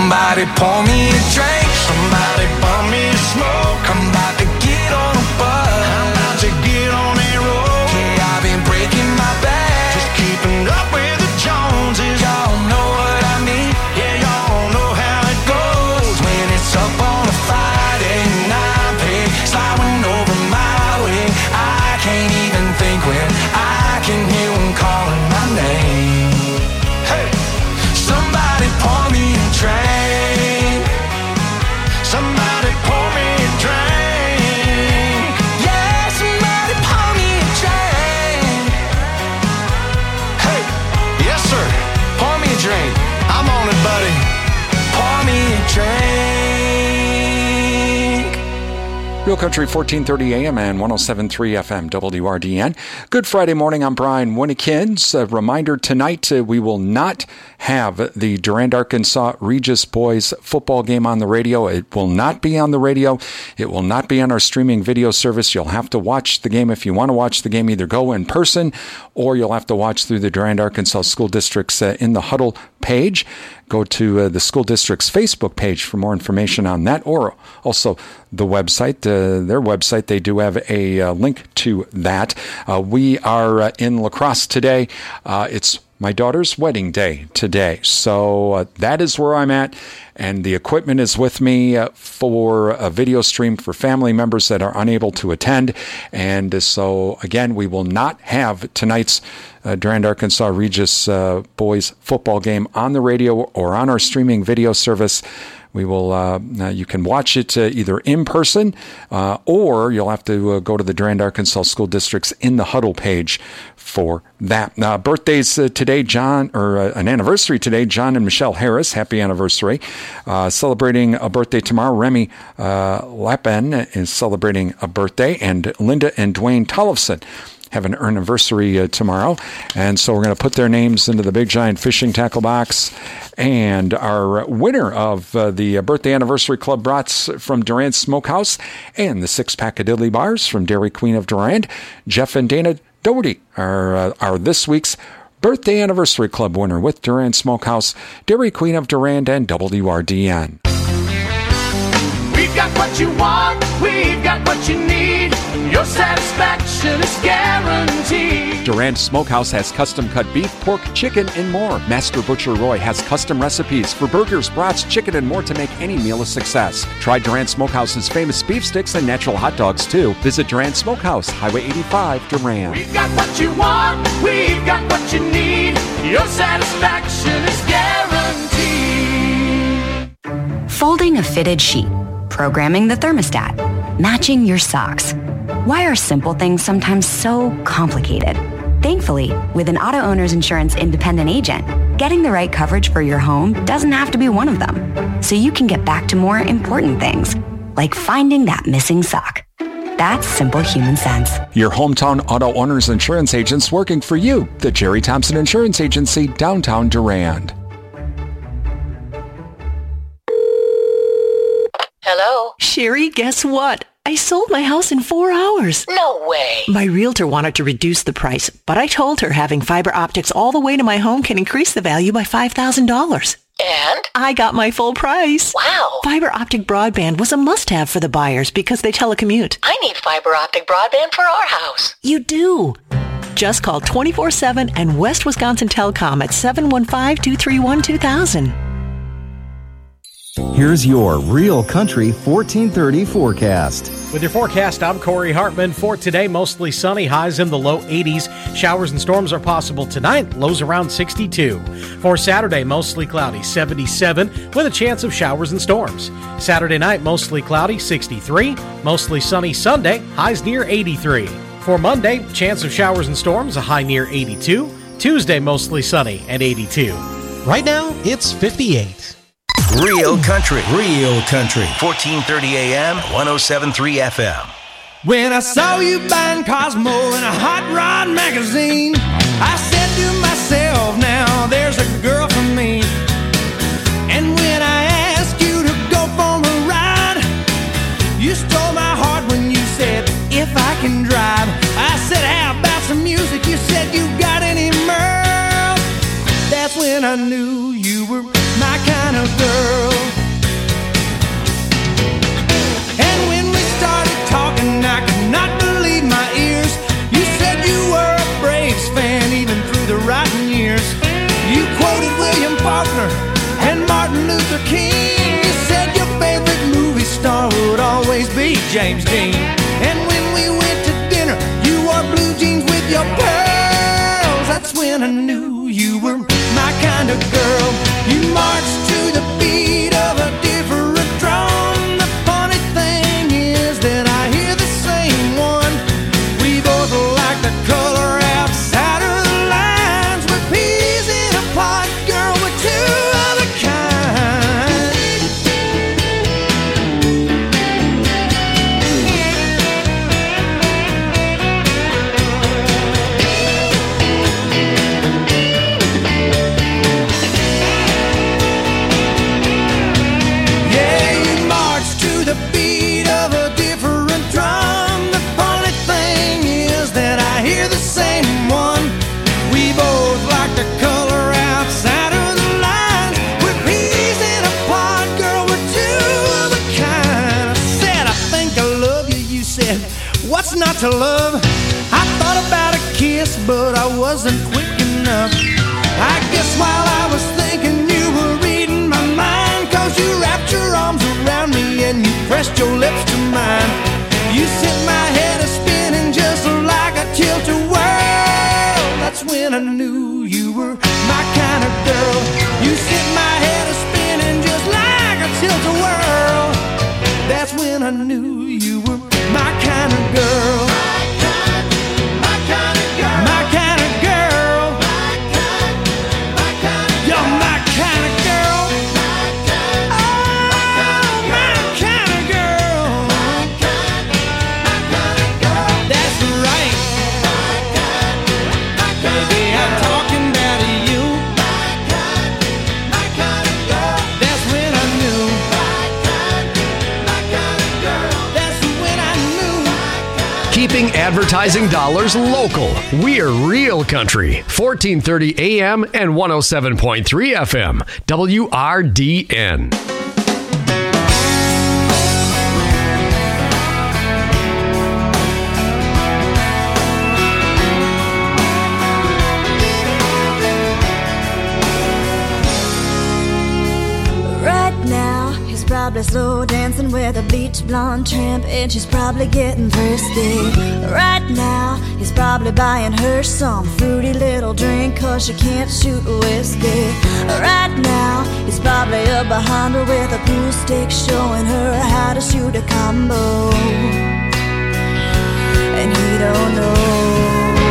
B: Somebody pour me a drink, somebody pour me a smoke. I'm about to get on a bus, I'm about to get on a road. Yeah, I've been breaking my back, just keeping up with the Joneses. Y'all know what I mean, yeah, y'all know how it goes. When it's up on a Friday night, pay sliding over my way. I can't even think when I can hear them calling my name. Hey, somebody pour me a drink, somebody pour me a drink. Yeah, somebody pour me a drink. Hey, yes sir, pour me a drink. I'm on it, buddy. Pour me a drink.
J: Real Country 1430 AM and 107.3 FM WRDN. Good Friday morning. I'm Brian Winnekins. A reminder tonight, we will not have the Durand, Arkansas Regis boys football game on the radio. It will not be on the radio. It will not be on our streaming video service. You'll have to watch the game. If you want to watch the game, either go in person or you'll have to watch through the Durand, Arkansas School District's In the Huddle page. Go to the school district's Facebook page for more information on that, or also the website, their website. They do have a link to that. We are in La Crosse today. It's my daughter's wedding day today. So that is where I'm at. And the equipment is with me for a video stream for family members that are unable to attend. And so, again, we will not have tonight's Durand, Arkansas Regis boys football game on the radio or on our streaming video service. We will. You can watch it either in person or you'll have to go to the Durand, Arkansas School District's In the Huddle page for that. Birthdays today, an anniversary today, John and Michelle Harris. Happy anniversary. Celebrating a birthday tomorrow, Remy Lappen is celebrating a birthday, and Linda and Dwayne Tollefson have an anniversary tomorrow. And so we're going to put their names into the big giant fishing tackle box. And our winner of the birthday anniversary club brats from Durand Smokehouse and the 6-pack of diddly bars from Dairy Queen of Durand, Jeff and Dana Doherty are this week's birthday anniversary club winner with Durand Smokehouse, Dairy Queen of Durand, and WRDN.
B: We've got what you want, we've got what you need. Your satisfaction is guaranteed.
J: Durand Smokehouse has custom-cut beef, pork, chicken, and more. Master Butcher Roy has custom recipes for burgers, brats, chicken, and more to make any meal a success. Try Durand Smokehouse's famous beef sticks and natural hot dogs, too. Visit Durand Smokehouse, Highway 85, Durand.
B: We've got what you want, we've got what you need. Your satisfaction is guaranteed.
O: Folding a fitted sheet, programming the thermostat, matching your socks. Why are simple things sometimes so complicated? Thankfully, with an Auto Owners Insurance independent agent, getting the right coverage for your home doesn't have to be one of them. So you can get back to more important things, like finding that missing sock. That's simple human sense.
J: Your hometown Auto Owners Insurance agents working for you. The Jerry Thompson Insurance Agency, downtown Durand.
P: Hello? Sherry, guess what? I sold my house in 4 hours.
Q: No way.
P: My realtor wanted to reduce the price, but I told her having fiber optics all the way to my home can increase the value by $5,000.
Q: And?
P: I got my full price.
Q: Wow.
P: Fiber optic broadband was a must-have for the buyers because they telecommute.
Q: I need fiber optic broadband for our house.
P: You do. Just call 24/7 and West Wisconsin Telecom at 715-231-2000.
K: Here's your Real Country 1430 forecast.
L: With your forecast, I'm Corey Hartman. For today, mostly sunny, highs in the low 80s. Showers and storms are possible tonight, lows around 62. For Saturday, mostly cloudy, 77, with a chance of showers and storms. Saturday night, mostly cloudy, 63. Mostly sunny Sunday, highs near 83. For Monday, chance of showers and storms, a high near 82. Tuesday, mostly sunny at 82. Right now, it's 58.
H: Real Country, 1430 AM, 107.3 FM.
B: When I saw you buying Cosmo in a hot rod magazine, I said to myself, now there's a girl for me. And when I asked you to go for a ride, you stole my heart when you said, if I can drive. I said, how about some music? You said, you got any mirth? That's when I knew you were my kind of girl.
R: James Dean. And when we went to dinner, you wore blue jeans with your pearls. That's when I knew you were my kind of girl. You marched to the beat of a different drum. The funny thing is that I hear the same one. We both like the color outside of the lines. We're peas in a pod, girl, we're two of a kind. Yeah, you march to the beat of a different drum. The funny thing is that I hear the same one. We both like the color outside of the lines. We're peas in a pod, girl, we're two of a kind. I said, I think I love you. You said, what's not to love? I thought about a kiss, but I wasn't quick enough. I guess while I was thinking you were reading my mind, 'cause you wrapped your arms around me and you pressed your lips to mine. You sent my head a-spinning just like a tilt-a-whirl. That's when I knew you were my kind of girl. You sent my head a-spinning just like a tilt-a-whirl. That's when I knew you were my kind of girl. My kind of girl. My kind of girl. You're my kind of girl. Oh, my kind of girl. That's right. Baby, I'm talking about you. That's when I knew. That's when I knew.
N: Keeping advertising dollars local. We're Real Country. 1430 AM and 107.3 FM. WRDN.
U: Right now, he's probably slow dancing with a bleach blonde tramp, and she's probably getting thirsty. Right now, he's probably buying her some fruity little drink, 'cause she can't shoot whiskey. Right now, he's probably up behind her with a pool stick, showing her how to shoot a combo. And he don't know.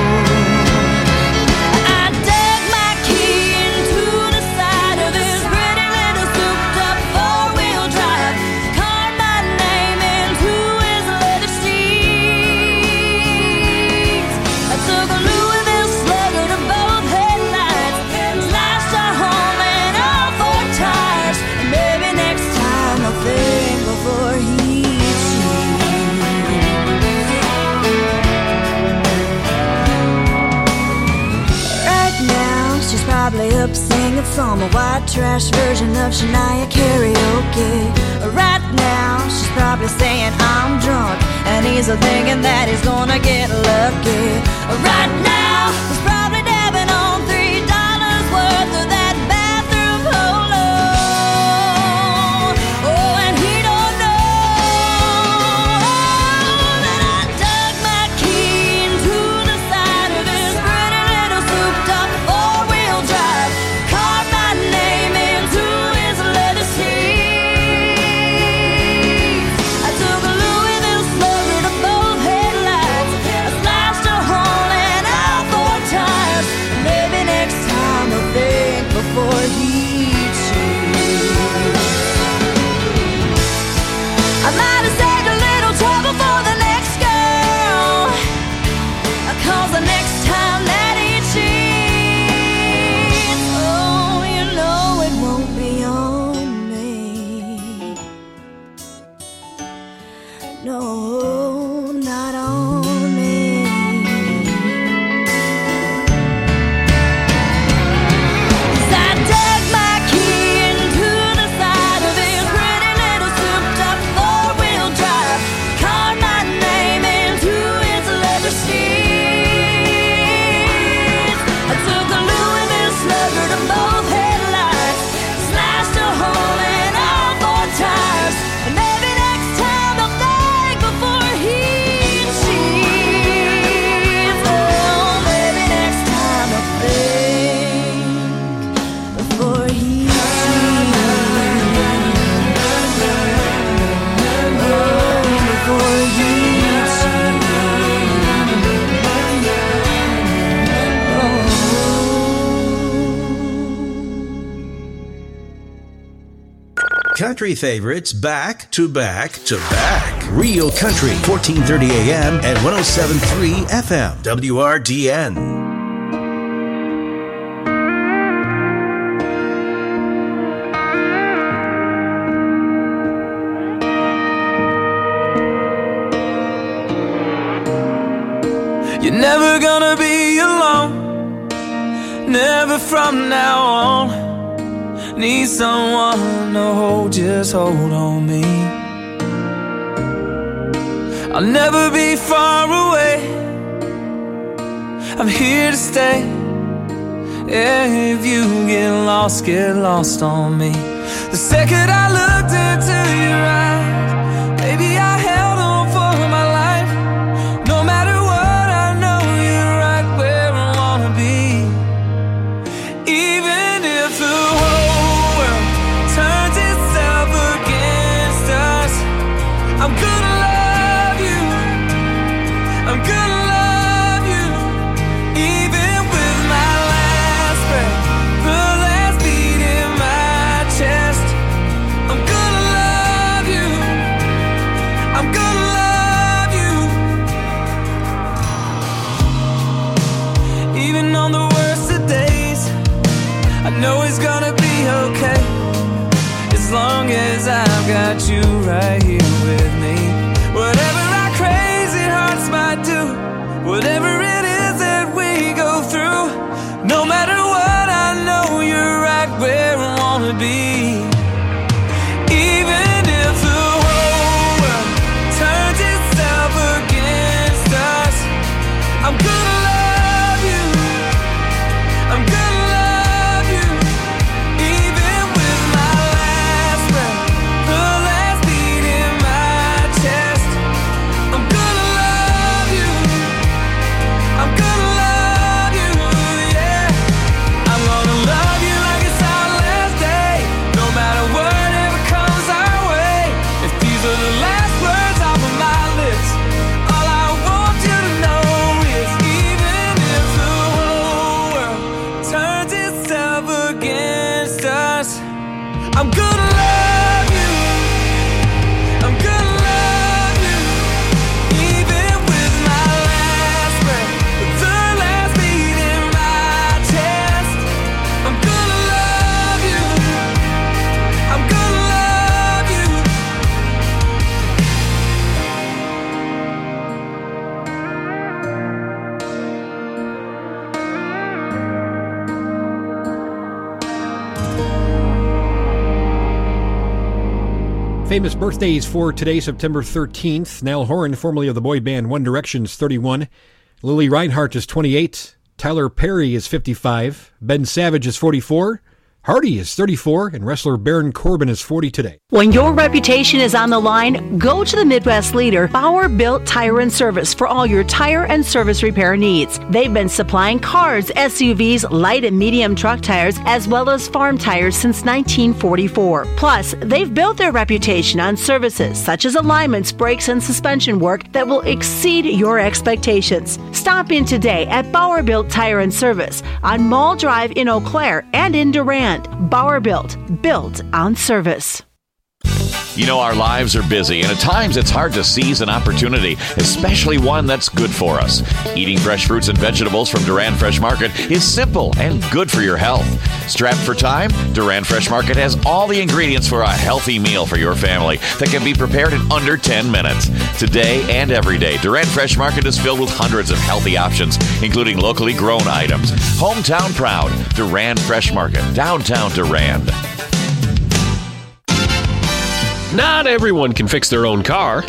U: Up singing some white trash version of Shania karaoke. Right now, she's probably saying I'm drunk, and he's thinking that he's gonna get lucky. Right now, he's probably dabbing on $3 worth of that bathroom polo. Oh, and he don't know that I dug my key into the side of his pretty little souped-up four-wheel drive. Carved my name into his leather seats. I took a Louisville slugger to both headlights. I slashed a hole in all four tires.
H: country favorites back to back to back. Real Country, 1430 AM and 107.3 FM. WRDN.
B: You're never gonna be alone, never from now on. Need someone to hold, just hold on me. I'll never be far away, I'm here to stay. Yeah, if you get lost on me. The second I looked into your eyes, baby, I held on for my life. No matter what, I know you're right where I wanna be. Even if the whole world turns itself against us, I'm gonna love you, I'm gonna love you. Even with my last breath, the last beat in my chest, I'm gonna love you, I'm gonna love you. Even on the worst of days, I know it's gonna be okay, as long as I've got you right here with me. Whatever our crazy hearts might do, whatever it is that we go through, no matter what, I know you're right where I wanna be. Even if the whole world turns itself against us, I'm gonna love you, I'm gonna love you. Even with my last breath, the last beat in my chest, I'm gonna love you, I'm gonna love you, yeah. I'm gonna love you like it's our last day, no matter whatever comes our way. If these are the last words off of my lips, all I want you to know is even if the whole world turns itself against us, I'm gonna love you, I'm gonna love you. Even with my last breath, the last beat in my chest, I'm gonna love you, I'm gonna love you.
A: Famous birthdays for today, September 13th. Niall Horan, formerly of the boy band One Direction, is 31. Lily Reinhart is 28. Tyler Perry is 55. Ben Savage is 44. Hardy is 34. And wrestler Baron Corbin is 40 today.
P: When your reputation is on the line, go to the Midwest leader, Bauer Built Tire and Service, for all your tire and service repair needs. They've been supplying cars, SUVs, light and medium truck tires, as well as farm tires since 1944. Plus, they've built their reputation on services such as alignments, brakes, and suspension work that will exceed your expectations. Stop in today at Bauer Built Tire and Service on Mall Drive in Eau Claire and in Durand. Bauer Built on service.
V: You know, our lives are busy, and at times it's hard to seize an opportunity, especially one that's good for us. Eating fresh fruits and vegetables from Durand Fresh Market is simple and good for your health. Strapped for time? Durand Fresh Market has all the ingredients for a healthy meal for your family that can be prepared in under 10 minutes. Today and every day, Durand Fresh Market is filled with hundreds of healthy options, including locally grown items. Hometown proud, Durand Fresh Market, downtown Durand.
C: Not everyone can fix their own car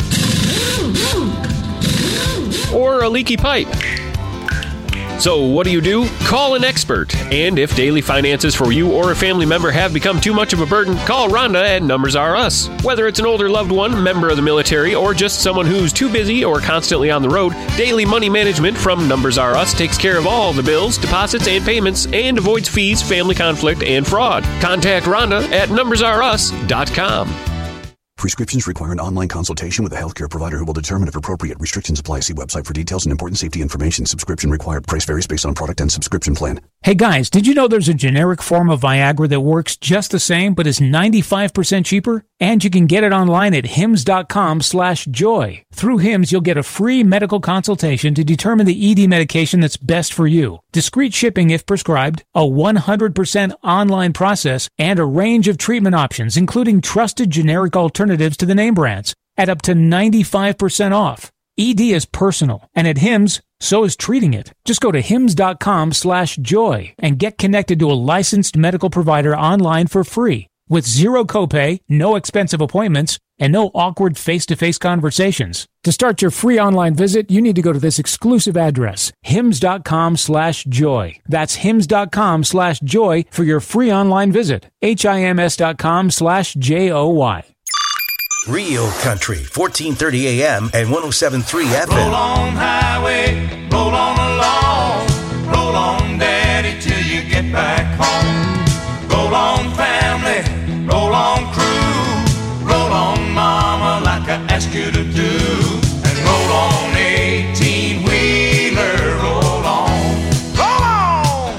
C: or a leaky pipe. So what do? Call an expert. And if daily finances for you or a family member have become too much of a burden, call Rhonda at Numbers R Us. Whether it's an older loved one, member of the military, or just someone who's too busy or constantly on the road, Daily Money Management from Numbers R Us takes care of all the bills, deposits, and payments and avoids fees, family conflict, and fraud. Contact Rhonda at numbersrus.com.
D: Prescriptions require an online consultation with a healthcare provider who will determine if appropriate. Restrictions apply. See website for details and important safety information. Subscription required. Price varies based on product and subscription plan.
E: Hey guys, did you know there's a generic form of Viagra that works just the same but is 95% cheaper? And you can get it online at hims.com/joy. Through Hims, you'll get a free medical consultation to determine the ED medication that's best for you. Discreet shipping if prescribed, a 100% online process, and a range of treatment options, including trusted generic alternatives to the name brands, at up to 95% off. ED is personal, and at Hims, so is treating it. Just go to hims.com/joy and get connected to a licensed medical provider online for free, with zero copay, no expensive appointments, and no awkward face-to-face conversations. To start your free online visit, you need to go to this exclusive address, hims.com/joy. That's hims.com/joy for your free online visit. HIMS.com/JOY.
H: Real Country, 1430 AM and 107.3 FM.
I: Roll on highway, roll on along, roll on daddy till you get back home. Roll on family, roll on crew, roll on mama like I asked you to do. And roll on 18-wheeler, roll on, roll on.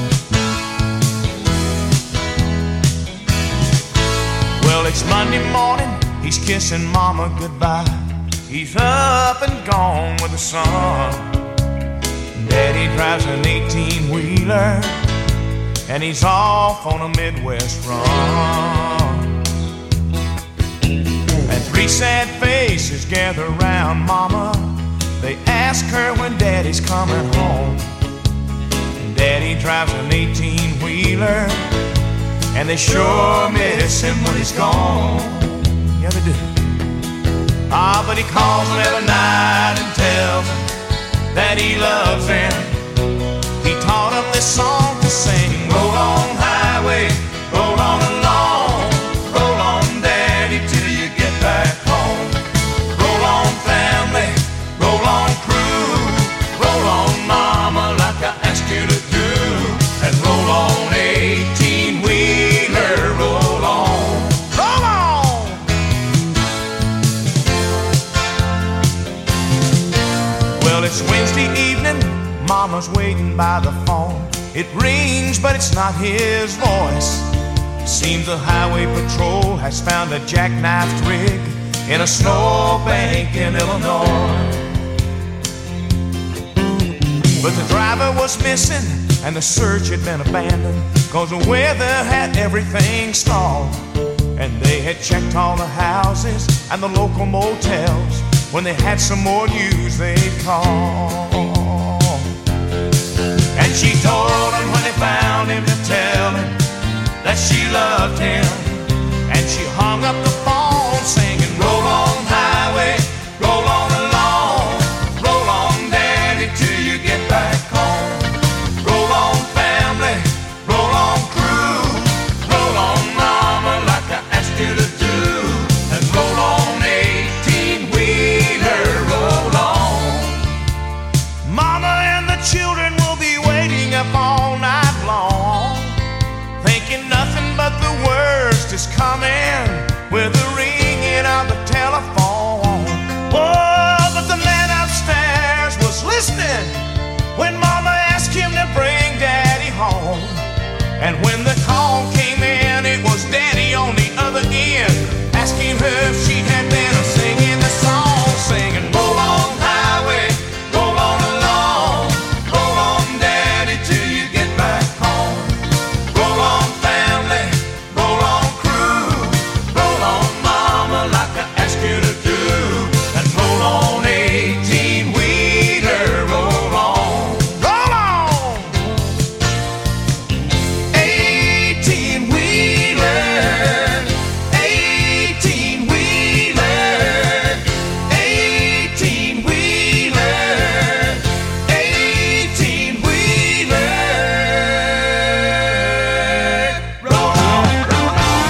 I: Well, it's Monday morning, he's kissing mama goodbye. He's up and gone with the sun. Daddy drives an 18-wheeler, and he's off on a Midwest run. And three sad faces gather around mama. They ask her when daddy's coming home. Daddy drives an 18-wheeler, and they sure miss him when he's gone. Yeah, they do. Ah, but he calls them every night and tells them that he loves them. He taught them this song to sing. Roll on highway, roll on along, roll on daddy till you get back home. Roll on family, roll on crew, roll on mama like I asked you to do. And roll on 18-wheeler, roll on, roll on. Well, it's Wednesday evening, mama's waiting by the phone. It rings, but it's not his voice. Seems the highway patrol has found a jackknifed rig in a snowbank in Illinois. But the driver was missing, and the search had been abandoned, 'cause the weather had everything stalled. And they had checked all the houses and the local motels. When they had some more news, they'd call. And she told him when they found him to tell him that she loved him. And she hung up the phone singing, roll on highway, roll on along, roll on daddy till you get back home. Roll on family, roll on crew, roll on mama like I asked you to do. And roll on 18-wheeler, roll on. Mama and the children will be waiting up all night long, thinking nothing but the worst is coming with the ringing of the telephone. Oh, but the man upstairs was listening when mama asked him to bring daddy home. And when the call came in, it was daddy on the other end, asking her if she had been singing the song, singing, roll on highway, roll on along, roll on daddy till you get back home. Roll on family, roll on crew, roll on mama like I asked you to do. And roll on 18-wheeler, roll on, roll on. 18-wheeler, 18-wheeler, 18-wheeler, 18-wheeler, roll on, roll on.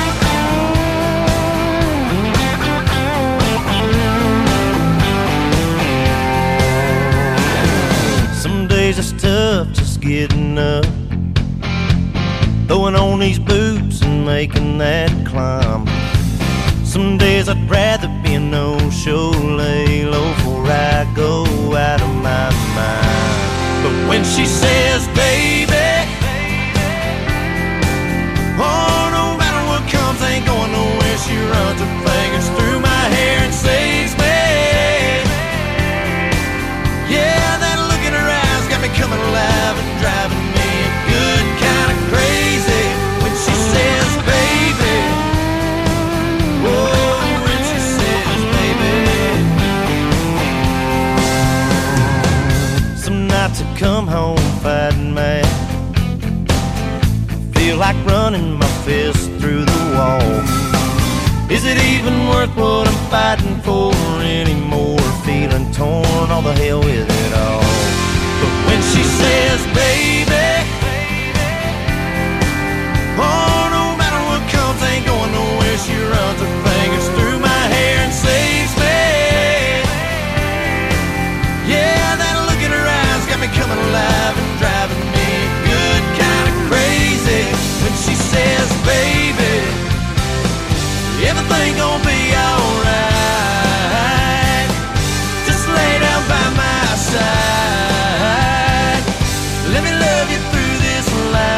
W: Some days it's tough just getting up, throwing on these boots and making that climb. Some days I'd rather be a no-show, lay low before I go out of my mind. But when she says, baby, oh, no matter what comes, ain't going nowhere. She runs her fingers through my hair and saves me. Yeah, that look in her eyes got me coming alive and driving me good kind of crazy. When she says, baby, oh, when she says, baby. Some nights I come home fighting mad, feel like running my fist through the wall. Is it even worth what I'm fighting for anymore? Feeling torn, all the hell with it all. But when she says, baby, oh, no matter what comes, ain't going nowhere. She runs her fingers through my hair and saves me. Yeah, that look in her eyes got me coming alive and driving me good kind of crazy. When she says, baby, everything gon' be alright. Just lay down by my side. Let me love you through this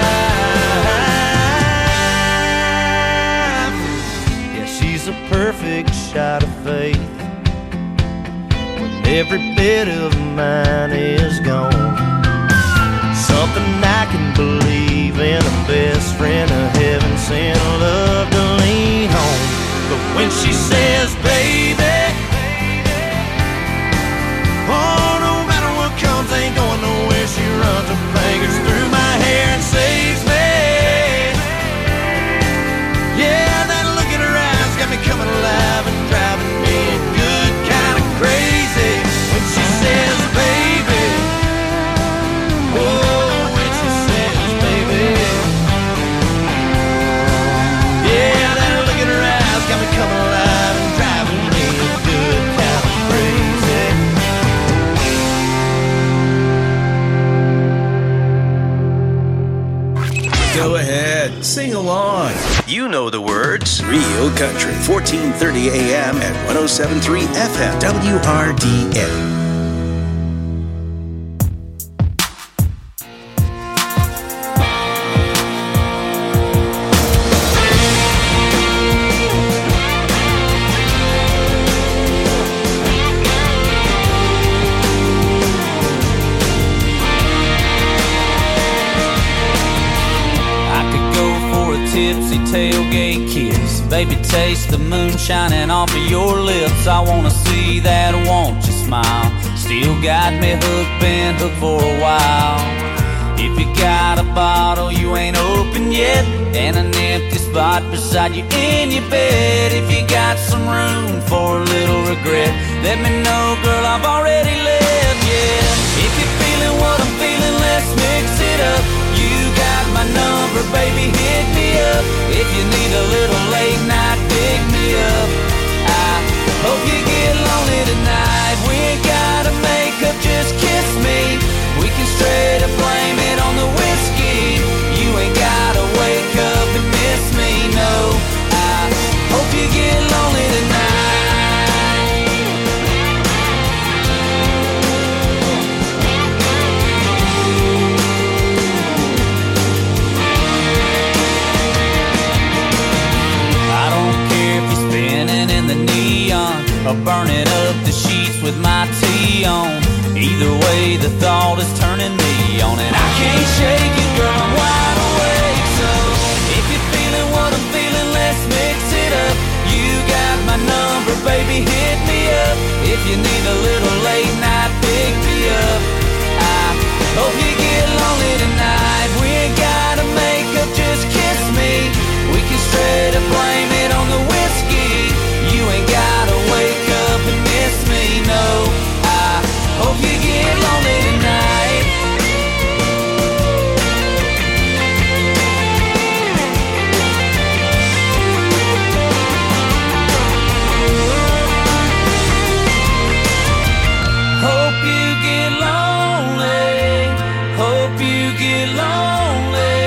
W: life. Yeah, she's a perfect shot of faith when every bit of mine is gone. Something I can believe in, a best friend, a heaven sent love to lean on. But when she says, baby, oh, no matter what comes, ain't going nowhere. She runs her fingers through my hair and saves me. Yeah, that look in her eyes got me coming alive and driving me good kind of crazy. When she says, baby, oh, when she says, baby, yeah, that look in her eyes got me coming alive and driving me good kind of crazy.
H: Go ahead, sing along. You know the words. Real Country, 1430 AM and 107.3 FM, WRDA.
M: Tailgate kiss, baby, taste the moon shining off of your lips. I wanna see that, won't you smile? Still got me hooked, been hooked for a while. If you got a bottle you ain't opened yet, and an empty spot beside you in your bed, if you got some room for a little regret, let me know, girl, I've already left, yeah. If you're feeling what I'm feeling, let's mix it up. You got my number, baby, hit me up. If you need a little late night pick me up, I hope